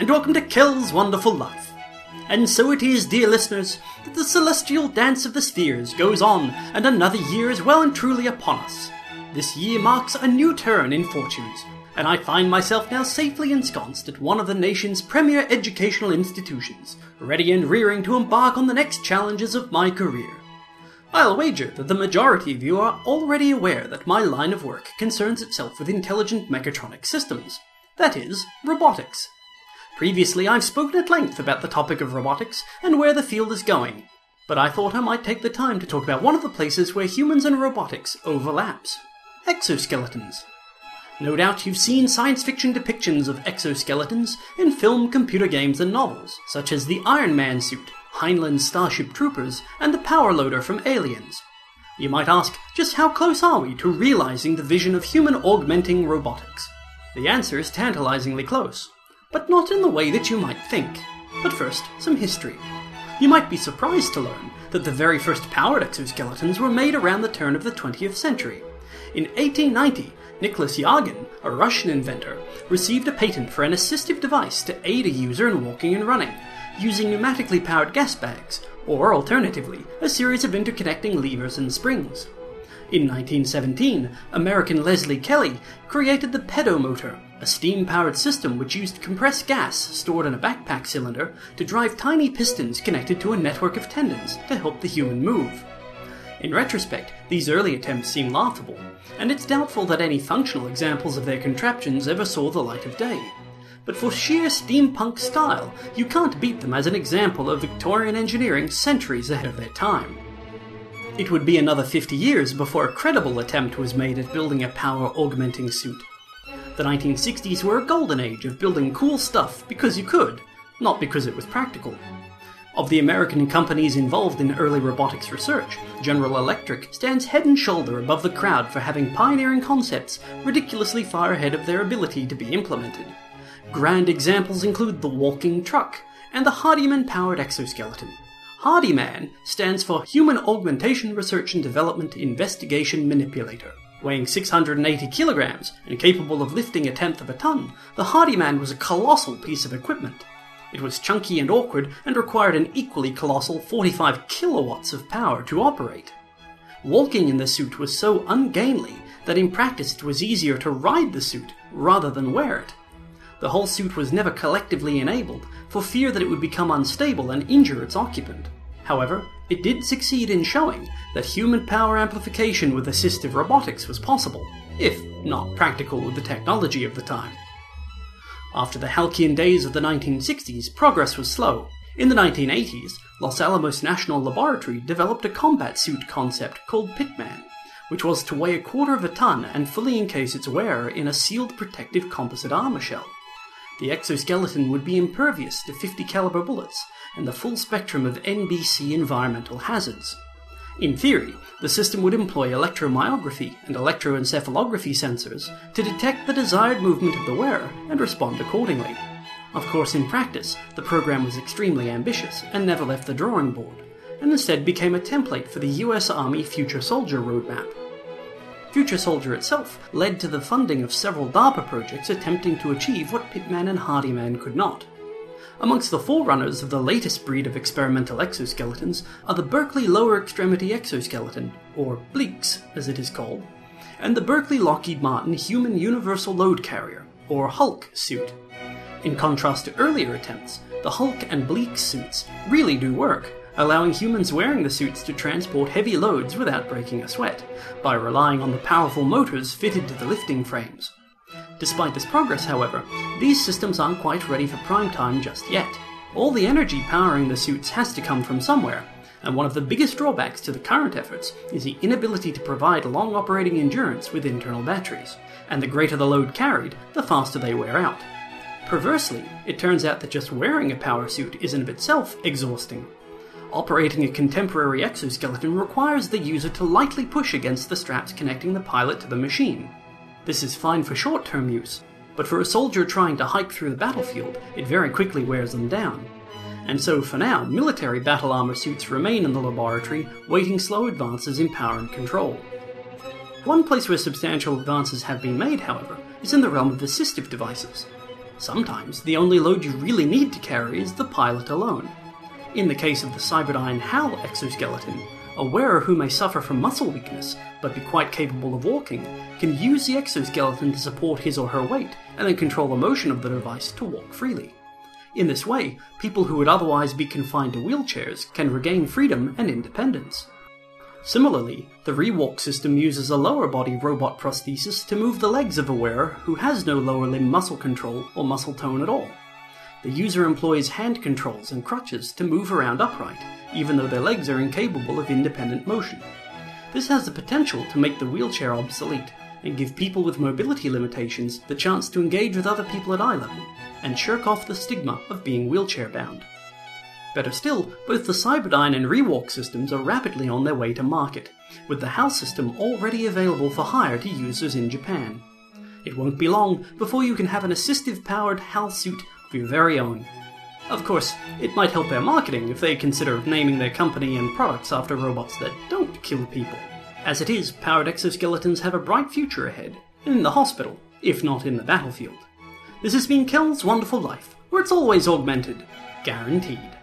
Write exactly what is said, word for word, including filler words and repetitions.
and welcome to Kel's Wonderful Life. And so it is, dear listeners, that the celestial dance of the spheres goes on, and another year is well and truly upon us. This year marks a new turn in fortunes, and I find myself now safely ensconced at one of the nation's premier educational institutions, ready and rearing to embark on the next challenges of my career. I'll wager that the majority of you are already aware that my line of work concerns itself with intelligent mechatronic systems, that is, robotics. Previously I've spoken at length about the topic of robotics and where the field is going, but I thought I might take the time to talk about one of the places where humans and robotics overlaps: exoskeletons. No doubt you've seen science fiction depictions of exoskeletons in film, computer games and novels, such as the Iron Man suit, Heinlein's Starship Troopers, and the Power Loader from Aliens. You might ask, just how close are we to realizing the vision of human augmenting robotics? The answer is tantalizingly close, but not in the way that you might think. But first, some history. You might be surprised to learn that the very first powered exoskeletons were made around the turn of the twentieth century. In eighteen ninety, Nicholas Yagin, a Russian inventor, received a patent for an assistive device to aid a user in walking and running, using pneumatically powered gas bags, or alternatively, a series of interconnecting levers and springs. In nineteen seventeen, American Leslie Kelly created the pedomotor, a steam-powered system which used compressed gas stored in a backpack cylinder to drive tiny pistons connected to a network of tendons to help the human move. In retrospect, these early attempts seem laughable, and it's doubtful that any functional examples of their contraptions ever saw the light of day. But for sheer steampunk style, you can't beat them as an example of Victorian engineering centuries ahead of their time. It would be another fifty years before a credible attempt was made at building a power-augmenting suit. The nineteen sixties were a golden age of building cool stuff because you could, not because it was practical. Of the American companies involved in early robotics research, General Electric stands head and shoulder above the crowd for having pioneering concepts ridiculously far ahead of their ability to be implemented. Grand examples include the walking truck and the Hardyman-powered exoskeleton. Hardyman stands for Human Augmentation Research and Development Investigation Manipulator. Weighing six hundred eighty kilograms and capable of lifting a tenth of a ton, the Hardyman was a colossal piece of equipment. It was chunky and awkward and required an equally colossal forty-five kilowatts of power to operate. Walking in the suit was so ungainly that in practice it was easier to ride the suit rather than wear it. The whole suit was never collectively enabled, for fear that it would become unstable and injure its occupant. However, it did succeed in showing that human power amplification with assistive robotics was possible, if not practical with the technology of the time. After the halcyon days of the nineteen sixties, progress was slow. In the nineteen eighties, Los Alamos National Laboratory developed a combat suit concept called Pitman, which was to weigh a quarter of a ton and fully encase its wearer in a sealed protective composite armor shell. The exoskeleton would be impervious to fifty caliber bullets and the full spectrum of N B C environmental hazards. In theory, the system would employ electromyography and electroencephalography sensors to detect the desired movement of the wearer and respond accordingly. Of course, in practice, the program was extremely ambitious and never left the drawing board, and instead became a template for the U S Army Future Soldier roadmap. Future Soldier itself led to the funding of several DARPA projects attempting to achieve what Pitman and Hardyman could not. Amongst the forerunners of the latest breed of experimental exoskeletons are the Berkeley Lower Extremity Exoskeleton, or BLEAX as it is called, and the Berkeley Lockheed Martin Human Universal Load Carrier, or HULK suit. In contrast to earlier attempts, the HULK and BLEAX suits really do work, allowing humans wearing the suits to transport heavy loads without breaking a sweat, by relying on the powerful motors fitted to the lifting frames. Despite this progress, however, these systems aren't quite ready for prime time just yet. All the energy powering the suits has to come from somewhere, and one of the biggest drawbacks to the current efforts is the inability to provide long operating endurance with internal batteries, and the greater the load carried, the faster they wear out. Perversely, it turns out that just wearing a power suit is in of itself exhausting. Operating a contemporary exoskeleton requires the user to lightly push against the straps connecting the pilot to the machine. This is fine for short-term use, but for a soldier trying to hike through the battlefield, it very quickly wears them down. And so for now, military battle armor suits remain in the laboratory, waiting slow advances in power and control. One place where substantial advances have been made, however, is in the realm of assistive devices. Sometimes the only load you really need to carry is the pilot alone. In the case of the Cyberdyne HAL exoskeleton, a wearer who may suffer from muscle weakness, but be quite capable of walking, can use the exoskeleton to support his or her weight, and then control the motion of the device to walk freely. In this way, people who would otherwise be confined to wheelchairs can regain freedom and independence. Similarly, the Rewalk system uses a lower body robot prosthesis to move the legs of a wearer who has no lower limb muscle control or muscle tone at all. The user employs hand controls and crutches to move around upright, even though their legs are incapable of independent motion. This has the potential to make the wheelchair obsolete, and give people with mobility limitations the chance to engage with other people at eye level, and shirk off the stigma of being wheelchair-bound. Better still, both the Cyberdyne and Rewalk systems are rapidly on their way to market, with the HAL system already available for hire to users in Japan. It won't be long before you can have an assistive-powered HAL suit of your very own. Of course, it might help their marketing if they consider naming their company and products after robots that don't kill people. As it is, powered exoskeletons have a bright future ahead, in the hospital, if not in the battlefield. This has been Kel's Wonderful Life, where it's always augmented, guaranteed.